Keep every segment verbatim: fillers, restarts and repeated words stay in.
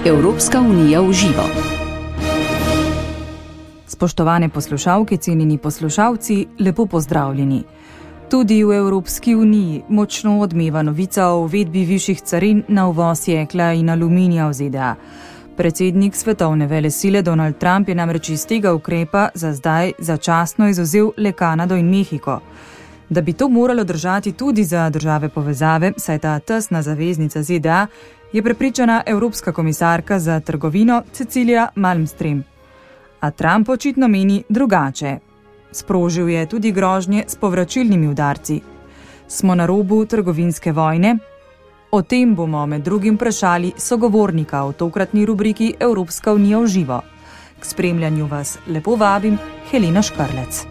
Evropska unija v živo. Spoštovane poslušalke, cenjeni poslušalci, lepo pozdravljeni. Tudi v Evropski uniji močno odmeva novica o uvedbi višjih carin na uvoz jekla in aluminija v Z D A. Predsednik svetovne velesile Donald Trump je namreč iz tega ukrepa za zdaj začasno izvzel le Kanado in Mehiko. Da bi to moralo držati tudi za države povezave, saj ta tesna zaveznica Z D A, je prepričana evropska komisarka za trgovino Cecilia Malmström. A Trump očitno meni drugače. Sprožil je tudi grožnje s povračilnimi udarci. Smo na robu trgovinske vojne? O tem bomo med drugim vprašali sogovornika v tokratni rubriki Evropska unija v živo. K spremljanju vas lepo vabim, Helena Škarlec.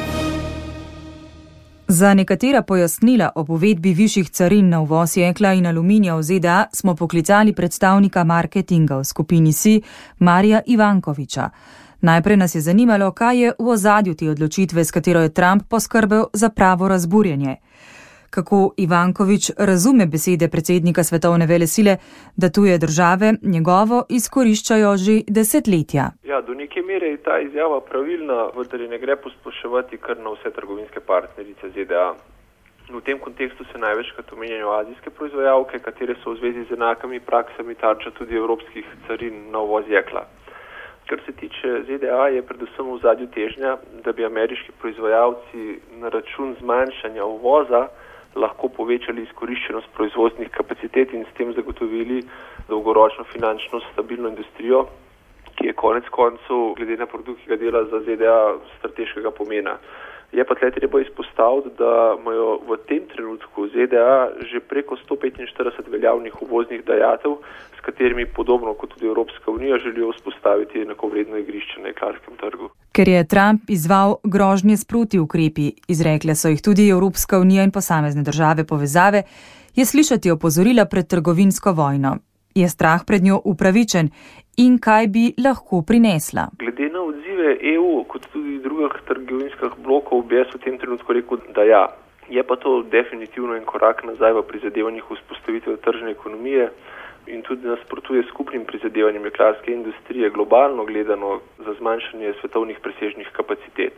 Za nekatera pojasnila o uvedbi višjih carin na uvoz jekla in aluminija v Z D A smo poklicali predstavnika marketinga v skupini S, Marija Ivankoviča. Najprej nas je zanimalo, kaj je v ozadju te odločitve, s katero je Trump poskrbel za pravo razburjenje. Kako Ivankovič razume besede predsednika svetovne velesile, da tuje države njegovo izkoriščajo že desetletja. Ja, do neke mere je ta izjava pravilna, vendar ne gre posploševati kar na vse trgovinske partnerice Z D A. V tem kontekstu se največkrat omenjajo azijske proizvajalke, katere so v zvezi z enakimi praksami tarča tudi evropskih carin na uvoz jekla. Kar se tiče Z D A, je predvsem v zadju težnja, da bi ameriški proizvajalci na račun zmanjšanja uvoza lahko povečali izkoriščenost proizvodnih kapacitet in s tem zagotovili dolgoročno finančno stabilno industrijo, ki je konec koncev, glede na produkt, ki ga dela za Z D A, strateškega pomena. Je pa tle treba izpostaviti, da imajo v tem trenutku Z D A že preko sto petinštirideset veljavnih uvoznih dajatev, s katerimi podobno kot tudi Evropska unija želijo vzpostaviti enakovredno igrišče na jeklarskem trgu. Ker je Trump izval grožnje s proti ukrepi, izrekle so jih tudi Evropska unija in posamezne države povezave, je slišati opozorila pred trgovinsko vojno. Je strah pred njo upravičen in kaj bi lahko prinesla? Glede na odzive E U, kot tudi drugih trgovinskih blokov, bi jaz v tem trenutku rekel, da ja. Je pa to definitivno en korak nazaj v prizadevanjih vzpostavitve tržne ekonomije in tudi nasprotuje skupnim prizadevanjem jeklarske industrije globalno gledano za zmanjšanje svetovnih presežnih kapacitet.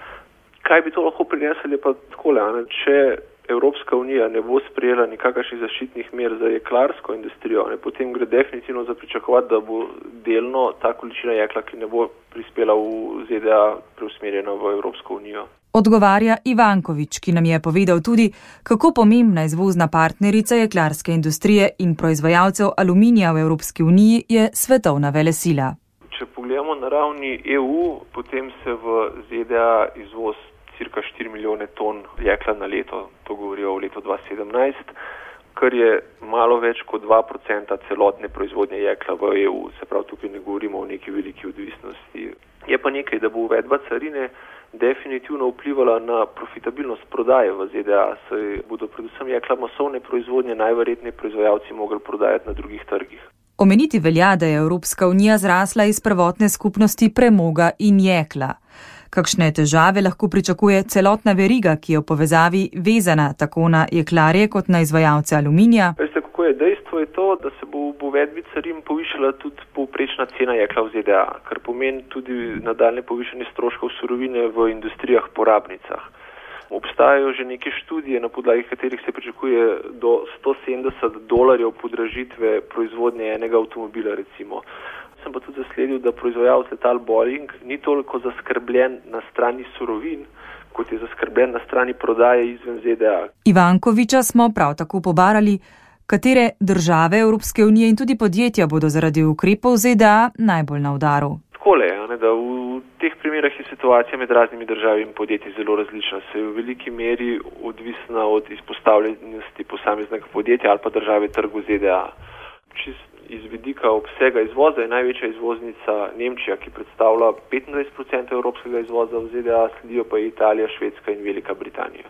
Kaj bi to lahko prinesli, je pa takole, ne? Če Evropska unija ne bo sprejela nikakršnih zaščitnih mer za jeklarsko industrijo, ne, potem gre definitivno za pričakovati, da bo delno ta količina jekla, ki ne bo prispela v Z D A, preusmerjena v Evropsko unijo. Odgovarja Ivankovič, ki nam je povedal tudi, kako pomembna izvozna partnerica jeklarske industrije in proizvajalcev aluminija v Evropski uniji je svetovna velesila. Če pogledamo na ravni E U, potem se v Z D A izvoz cirka štiri milijone ton jekla na leto, to govorijo v letu dva tisoč sedemnajst, kar je malo več kot dva procenta celotne proizvodnje jekla v E U, se pravi tukaj ne govorimo o neki veliki odvisnosti. Je pa nekaj, da bo uvedba carine definitivno vplivala na profitabilnost prodaje v Z D A, saj bodo predvsem jekla masovne proizvodnje najverjetneje proizvajalci mogli prodajati na drugih trgih. Omeniti velja, da je Evropska unija zrasla iz prvotne skupnosti premoga in jekla. Kakšne težave lahko pričakuje celotna veriga, ki je v povezavi vezana tako na jeklarje kot na izvajalce aluminija? Veste, kako je? Dejstvo je to, da se bo v uvedbi carin povišala tudi povprečna cena jekla v Z D A, kar pomeni tudi nadaljne povišanje stroškov surovine v industrijah porabnicah. Obstajajo že neke študije, na podlagi katerih se pričakuje do sto sedemdeset dolarjev podražitve proizvodnje enega avtomobila, recimo. Sem pa tudi zasledil, da proizvajalec letal Boeing ni toliko zaskrbljen na strani surovin, kot je zaskrbljen na strani prodaje izven Z D A. Ivankoviča smo prav tako pobarali, katere države Evropske unije in tudi podjetja bodo zaradi ukrepov Z D A najbolj na udaru. Takole, ne, da v teh primerah je situacija med raznimi državami in podjetji zelo različna. Se je v veliki meri odvisna od izpostavljenosti posameznega podjetja ali pa države trgu Z D A. Čist iz vidika obsega izvoza je največja izvoznica Nemčija, ki predstavlja petindvajset procentov evropskega izvoza v Z D A, sledijo pa Italija, Švedska in Velika Britanija.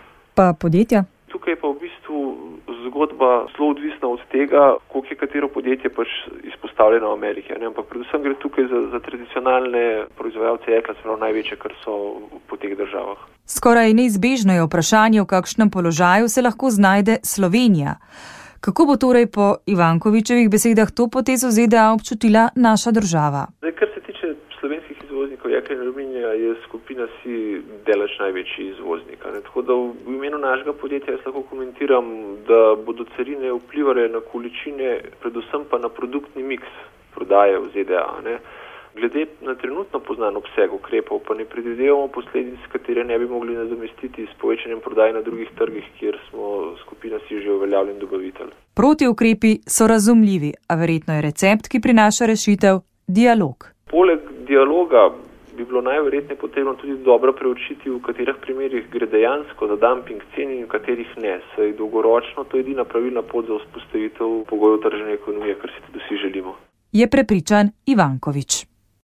Pa podjetja? Tukaj pa v bistvu zgodba zelo odvisna od tega, koliko je katero podjetje pač izpostavljeno v Ameriki. Ne? Ampak predvsem gre tukaj za, za tradicionalne proizvajalce jekla, se pravi največje, kar so po teh državah. Skoraj neizbežno je vprašanje, v kakšnem položaju se lahko znajde Slovenija. Kako bo torej po Ivankovičevih besedah to potezo Z D A občutila naša država? Zdaj, kar se tiče slovenskih izvoznikov jekla in aluminija, je skupina si delež največji izvoznik. Ne? Tako da v imenu našega podjetja jaz lahko komentiram, da bodo carine vplivale na količine, predvsem pa na produktni miks prodaje v Z D A. Ne? Glede na trenutno poznan obseg ukrepov pa ne predvidevamo posledic, katere ne bi mogli nadomestiti s povečanjem prodaje na drugih trgih, kjer smo skupina si že uveljavljen dobavitelj. Protiukrepi so razumljivi, a verjetno je recept, ki prinaša rešitev, dialog. Poleg dialoga bi bilo najverjetneje potrebno tudi dobro preučiti, v katerih primerih gre dejansko za dumping cen in v katerih ne. Saj dolgoročno to je edina pravilna pot za vzpostavitev pogojev tržne ekonomije, kar si tudi vsi želimo. Je prepričan Ivankovič.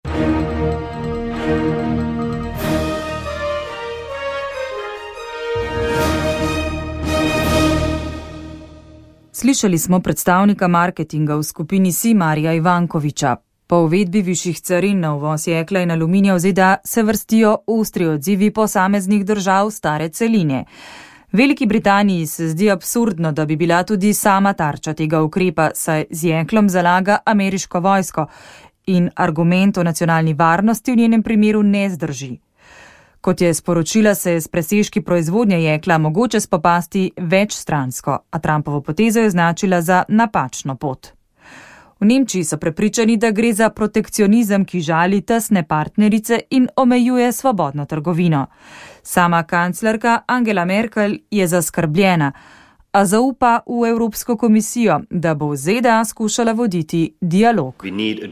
Slišali smo predstavnika marketinga v skupini Si Marija Ivankoviča. Po uvedbi višjih carin na uvoz jekla in aluminija v Z D A se vrstijo ostri odzivi posameznih držav stare celine. Veliki Britaniji se zdi absurdno, da bi bila tudi sama tarča tega ukrepa, saj z jeklom zalaga ameriško vojsko in argument o nacionalni varnosti v njenem primeru ne zdrži. Kot je sporočila, se je s presežki proizvodnje jekla mogoče spopasti večstransko, a Trumpovo potezo je označila za napačno pot. V Nemčiji so prepričani, da gre za protekcionizem, ki žali tesne partnerice in omejuje svobodno trgovino. Sama kanclerka Angela Merkel je zaskrbljena, a zaupa v Evropsko komisijo, da bo Z D A skušala voditi dialog.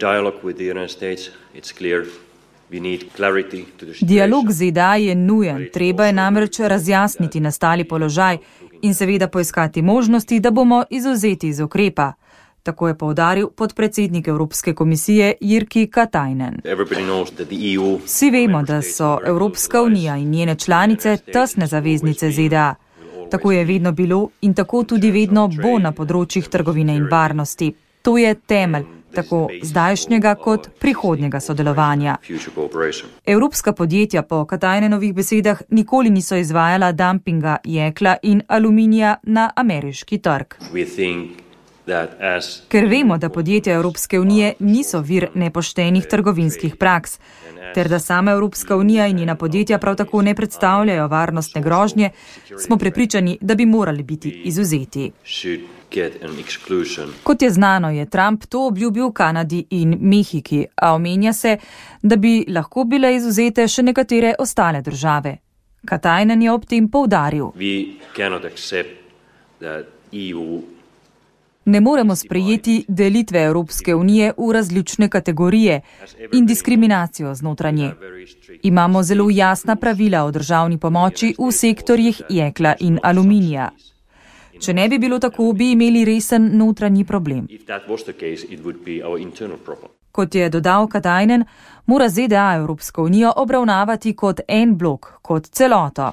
Dialog Z D A je nujen, treba je namreč razjasniti nastali položaj in seveda poiskati možnosti, da bomo izvzeti iz ukrepa. Tako je poudaril podpredsednik Evropske komisije Jyrki Katainen. Vsi vemo, da so Evropska unija in njene članice tesne zaveznice Z D A. Tako je vedno bilo in tako tudi vedno bo na področjih trgovine in varnosti. To je temelj tako zdajšnjega kot prihodnjega sodelovanja. Evropska podjetja po Katajnenovih besedah nikoli niso izvajala dumpinga jekla in aluminija na ameriški trg. Ker vemo, da podjetja Evropske unije niso vir nepoštenih trgovinskih praks, ter da sama Evropska unija in njena podjetja prav tako ne predstavljajo varnostne grožnje, smo prepričani, da bi morali biti izvzeti. Kot je znano, je Trump to obljubil Kanadi in Mehiki, a omenja se, da bi lahko bile izvzete še nekatere ostale države. Katainen je ob tem poudaril. Ne moremo sprejeti delitve Evropske unije v različne kategorije in diskriminacijo znotraj nje. Imamo zelo jasna pravila o državni pomoči v sektorjih jekla in aluminija. Če ne bi bilo tako, bi imeli resen notranji problem. Kot je dodal Katainen, mora Z D A Evropsko unijo obravnavati kot en blok, kot celoto.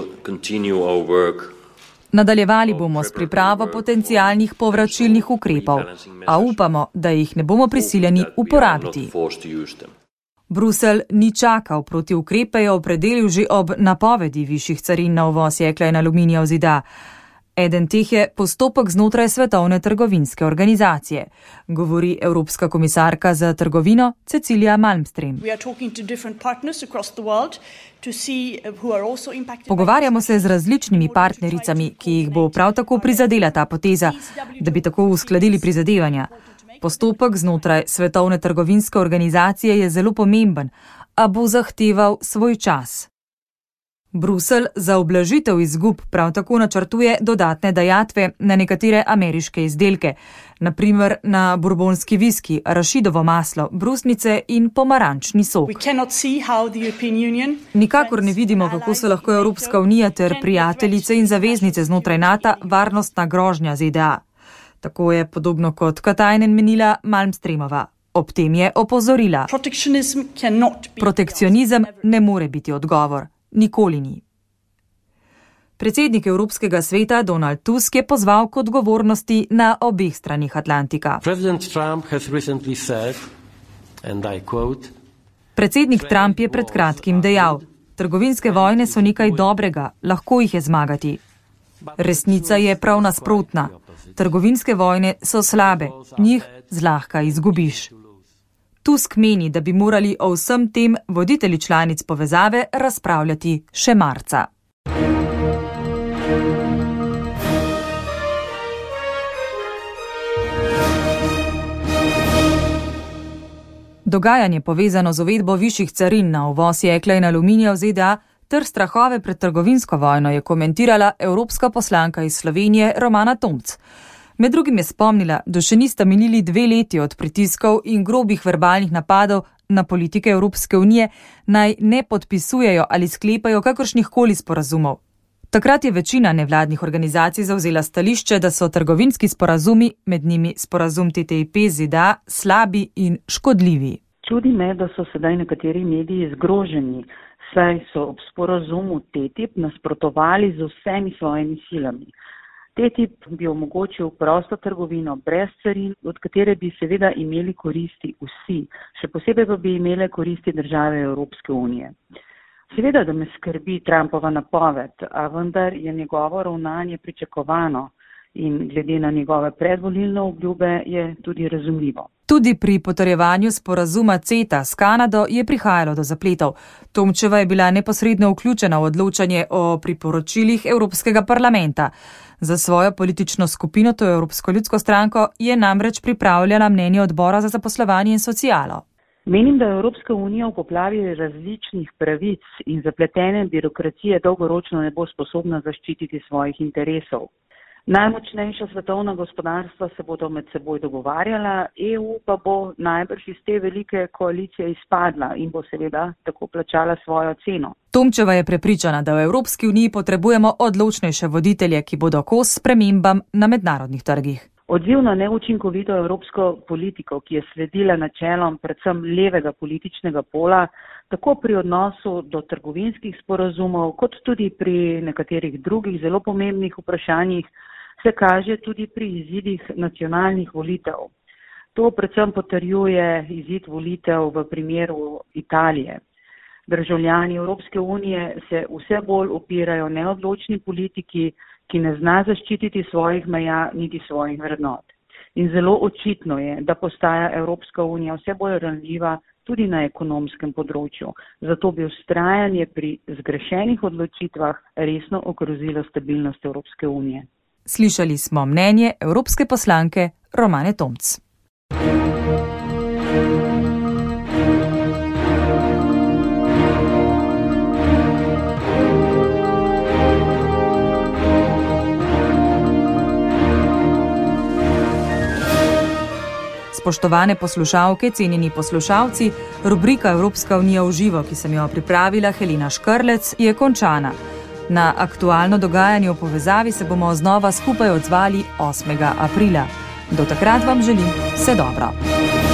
Nadaljevali bomo s pripravo potencialnih povračilnih ukrepov, a upamo, da jih ne bomo prisiljeni uporabiti. Bruselj ni čakal, proti ukrepe je opredelil že ob napovedi višjih carin na uvoz jekla in aluminija v Z D A. Eden teh je postopek znotraj Svetovne trgovinske organizacije, govori Evropska komisarka za trgovino Cecilia Malmström. Pogovarjamo se z različnimi partnericami, ki jih bo prav tako prizadela ta poteza, da bi tako uskladili prizadevanja. Postopek znotraj Svetovne trgovinske organizacije je zelo pomemben, a bo zahteval svoj čas. Bruselj za ublažitev izgub prav tako načrtuje dodatne dajatve na nekatere ameriške izdelke, na primer na burbonski viski, arašidovo maslo, brusnice in pomarančni sok. Nikakor ne vidimo, kako se lahko Evropska unija ter prijateljice in zaveznice znotraj NATO varnostna grožnja Z D A. Tako je podobno kot Katainen menila Malmströmova. Ob tem je opozorila. Protekcionizem ne more biti odgovor. Nikoli ni. Predsednik Evropskega sveta Donald Tusk je pozval k odgovornosti na obeh stranih Atlantika. Predsednik Trump je pred kratkim dejal: trgovinske vojne so nekaj dobrega, lahko jih je zmagati. Resnica je prav nasprotna. Trgovinske vojne so slabe, njih zlahka izgubiš. Tusk meni, da bi morali o vsem tem voditelji članic povezave razpravljati še marca. Dogajanje povezano z uvedbo višjih carin na uvoz jekla in aluminija v ZDA ter strahove pred trgovinsko vojno je komentirala evropska poslanka iz Slovenije Romana Tomc. Med drugim je spomnila, da še nista minili dve leti od pritiskov in grobih verbalnih napadov na politike Evropske unije, naj ne podpisujejo ali sklepajo kakršnih koli sporazumov. Takrat je večina nevladnih organizacij zavzela stališče, da so trgovinski sporazumi, med njimi sporazum T T I P z ZDA, slabi in škodljivi. Čudi me, da so sedaj nekateri mediji zgroženi, saj so ob sporazumu T T I P nasprotovali z vsemi svojimi silami. T T I P bi omogočil prosto trgovino brez carin, od katere bi seveda imeli koristi vsi, še posebej pa bi imele koristi države Evropske unije. Seveda, da me skrbi Trumpova napoved, a vendar je njegovo ravnanje pričakovano in glede na njegove predvolilne obljube je tudi razumljivo. Tudi pri potrjevanju sporazuma CETA s Kanado je prihajalo do zapletov. Tomčeva je bila neposredno vključena v odločanje o priporočilih Evropskega parlamenta. Za svojo politično skupino, to je Evropsko ljudsko stranko, je namreč pripravljala mnenje odbora za zaposlovanje in socialo. Menim, da Evropska unija v poplavi različnih pravic in zapletene birokracije dolgoročno ne bo sposobna zaščititi svojih interesov. Najmočnejša svetovna gospodarstva se bodo med seboj dogovarjala, E U pa bo najbrž iz te velike koalicije izpadla in bo seveda tako plačala svojo ceno. Tomčeva je prepričana, da v Evropski uniji potrebujemo odločnejše voditelje, ki bodo kos spremembam na mednarodnih trgih. Odziv na neučinkovito evropsko politiko, ki je sledila načelom predvsem levega političnega pola, tako pri odnosu do trgovinskih sporazumov, kot tudi pri nekaterih drugih zelo pomembnih vprašanjih, se kaže tudi pri izidih nacionalnih volitev. To predvsem potrjuje izid volitev v primeru Italije. Državljani Evropske unije se vse bolj upirajo neodločni politiki, ki ne zna zaščititi svojih meja niti svojih vrednot. In zelo očitno je, da postaja Evropska unija vse bolj ranljiva tudi na ekonomskem področju. Zato bi vztrajanje pri zgrešenih odločitvah resno ogrozilo stabilnost Evropske unije. Slišali smo mnenje evropske poslanke Romane Tomc. Spoštovane poslušalke, cenjeni poslušalci, rubrika Evropska unija v živo, ki sem jo pripravila Helena Škrlec, je končana. Na aktualno dogajanje v povezavi se bomo znova skupaj odzvali osmega aprila. Do takrat vam želim vse dobro.